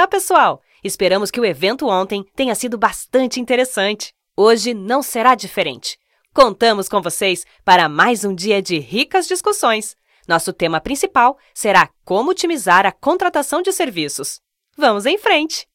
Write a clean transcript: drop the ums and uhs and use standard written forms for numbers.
Olá, pessoal! Esperamos que o evento ontem tenha sido bastante interessante. Hoje não será diferente. Contamos com vocês para mais um dia de ricas discussões. Nosso tema principal será como otimizar a contratação de serviços. Vamos em frente!